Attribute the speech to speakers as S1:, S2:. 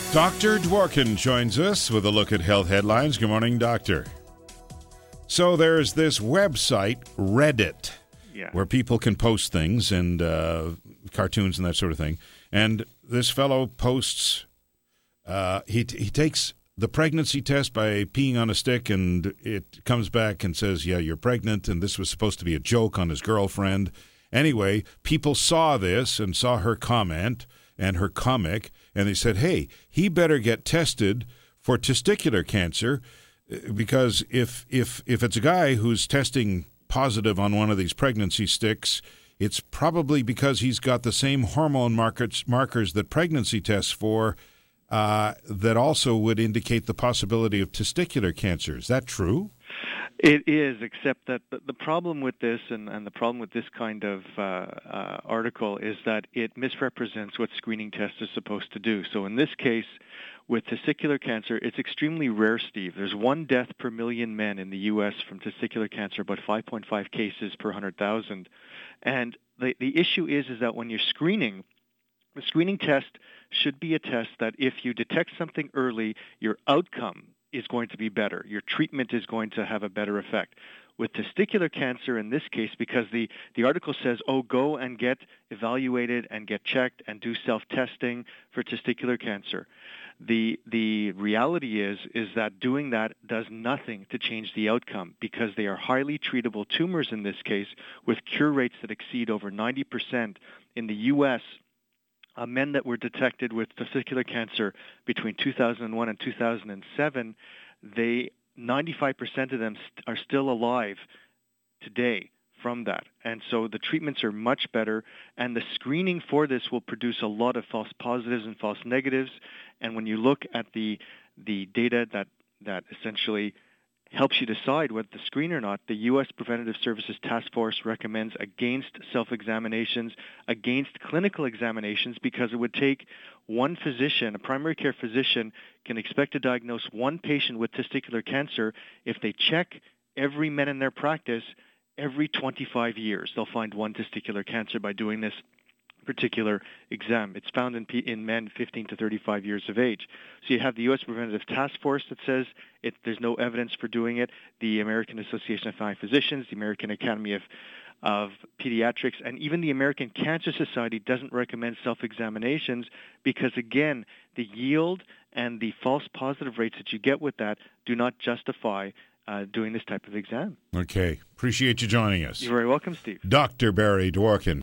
S1: Dr. Dworkin joins us with a look at health headlines. Good morning, Doctor. So there's this website, Reddit, where people can post things and cartoons and that sort of thing. And this fellow posts, he takes the pregnancy test by peeing on a stick, and it comes back and says, yeah, you're pregnant, and this was supposed to be a joke on his girlfriend. Anyway, people saw this and saw her comment and her comic, and they said, hey, he better get tested for testicular cancer, because if it's a guy who's testing positive on one of these pregnancy sticks, it's probably because he's got the same hormone markers that pregnancy tests for, that also would indicate the possibility of testicular cancer. Is that true?
S2: It is, except that the problem with this and the problem with this kind of article is that it misrepresents what screening test is supposed to do. So in this case, with testicular cancer, it's extremely rare, Steve. There's one death per million men in the U.S. from testicular cancer, about 5.5 cases per 100,000. And the issue is that when you're screening, the screening test should be a test that if you detect something early, your outcome is going to be better. Your treatment is going to have a better effect. With testicular cancer in this case, because the article says, go and get evaluated and get checked and do self-testing for testicular cancer. The reality is that doing that does nothing to change the outcome, because they are highly treatable tumors in this case, with cure rates that exceed over 90%. In the U.S., men that were detected with testicular cancer between 2001 and 2007, 95% of them are still alive today from that. And so the treatments are much better, and the screening for this will produce a lot of false positives and false negatives. And when you look at the data that essentially helps you decide whether to screen or not, the U.S. Preventative Services Task Force recommends against self-examinations, against clinical examinations, because it would take one physician, a primary care physician, can expect to diagnose one patient with testicular cancer if they check every man in their practice every 25 years. They'll find one testicular cancer by doing this particular exam. It's found in men 15 to 35 years of age. So you have the U.S. Preventative Task Force that says there's no evidence for doing it, the American Association of Family Physicians, the American Academy of Pediatrics, and even the American Cancer Society doesn't recommend self-examinations because, again, the yield and the false positive rates that you get with that do not justify doing this type of exam.
S1: Okay. Appreciate you joining us.
S2: You're very welcome, Steve.
S1: Dr. Barry Dworkin.